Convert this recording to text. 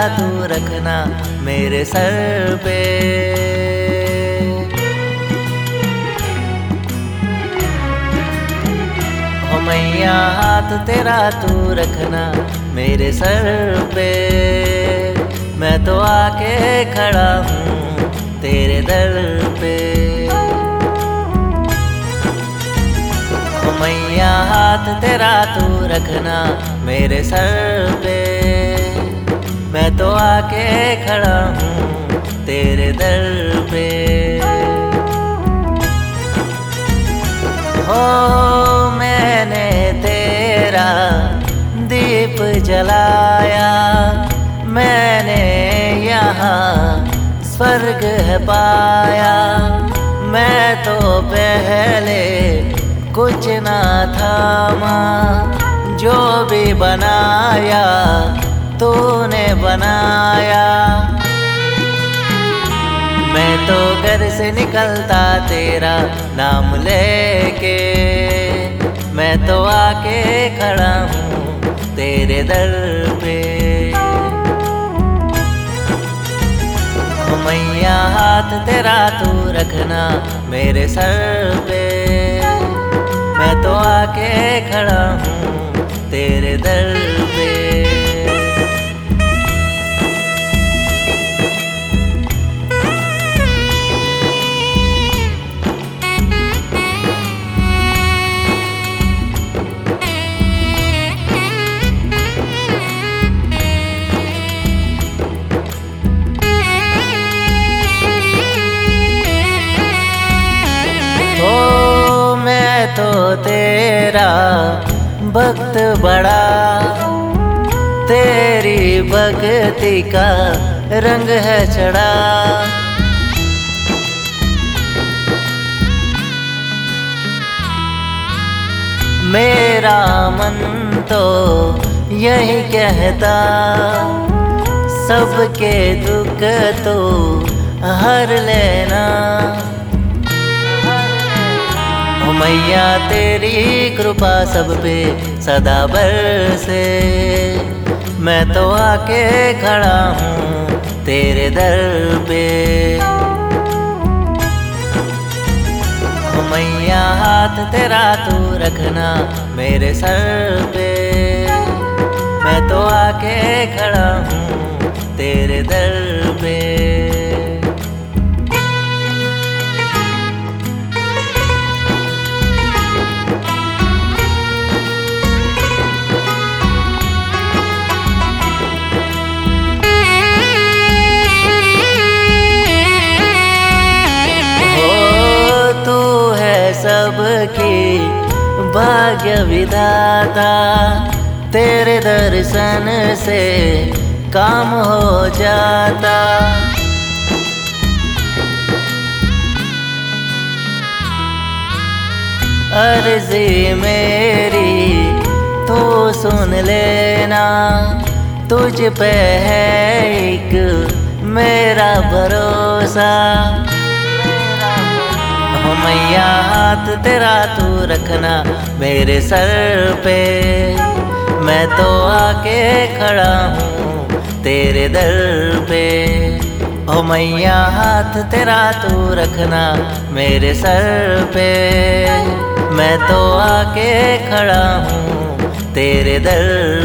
तू रखना मेरे सर पे। ओ मैया हाथ तेरा तू रखना मेरे सर पे। मैं तो आके खड़ा हूँ तेरे दर पे। ओ मैया हाथ तेरा तू रखना मेरे सर पे। मैं तो आके खड़ा हूँ तेरे दर पे। हो मैंने तेरा दीप जलाया, मैंने यहाँ स्वर्ग है पाया। मैं तो पहले कुछ ना था माँ, जो भी बनाया तूने बनाया। मैं तो घर से निकलता तेरा नाम लेके। मैं तो आके खड़ा हूँ तेरे दर पे। ओ मैया हाथ तेरा तू रखना मेरे सर पे। मैं तो आके खड़ा हूँ तेरे दर पे। तो तेरा भक्त बड़ा, तेरी भक्ति का रंग है चढ़ा। मेरा मन तो यही कहता, सबके दुख तो हर लेना। ओ मैया तेरी कृपा सब पे सदा बरसे। मैं तो आके खड़ा हूँ तेरे दर पे। ओ मैया हाथ तेरा तू रखना मेरे सर पे। मैं तो आके खड़ा हूँ तेरे दर पे। सबकी भाग्य विधाता, तेरे दर्शन से काम हो जाता। अर्जी मेरी तू सुन लेना, तुझ पे है एक मेरा भरोसा। ओ मैया हाथ तेरा तू रखना मेरे सर पे। मैं तो आके खड़ा हूँ तेरे दर पे। ओ मैया हाथ तेरा तू रखना मेरे सर पे। मैं तो आके खड़ा हूँ तेरे दर